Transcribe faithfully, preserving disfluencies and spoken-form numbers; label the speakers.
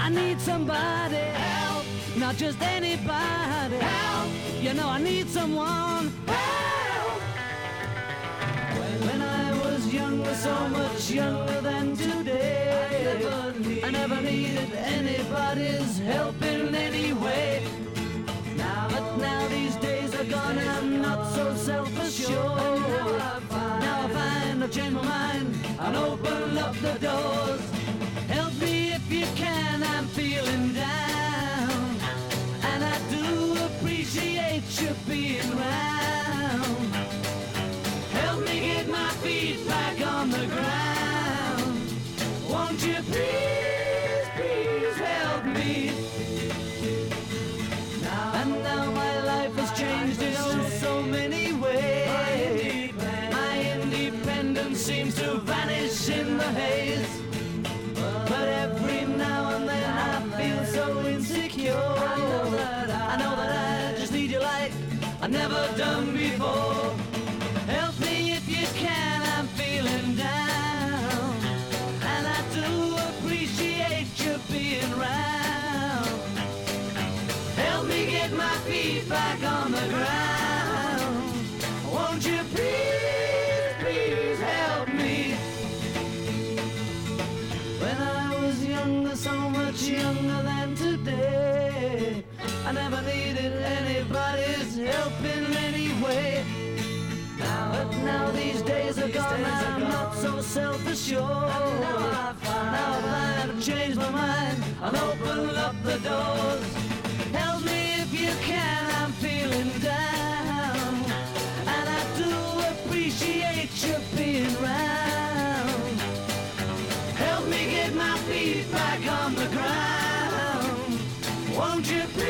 Speaker 1: I need somebody help, not just anybody help. You know I need someone help. When I was younger, so much younger than today, I never, need, I never needed anybody's help in any way. Now, but now these days are gone and I'm not so self-assured. Now I find I've changed my mind and open up the doors. Help me if you can, I'm feeling down, and I do appreciate you being round. Help me get my feet back on the ground. Won't you please, please help me? And now my life has changed in oh so many ways. My independence seems to vanish in the haze. But every now and then I feel so insecure. I know that I, I know that I just need you like I've never done before. Help me if you can, I'm feeling down, and I do appreciate you being round. Help me get my feet back on the ground. Won't you please, please help me? When I was younger, so much younger than today, I never needed anybody's help in any way. Now, but now these days are gone, I'm not so self-assured. Now I've changed my mind and opened up the doors. Help me if you can, I'm feeling down, and I do appreciate you being round. Help me get my feet back on the ground. Won't you please?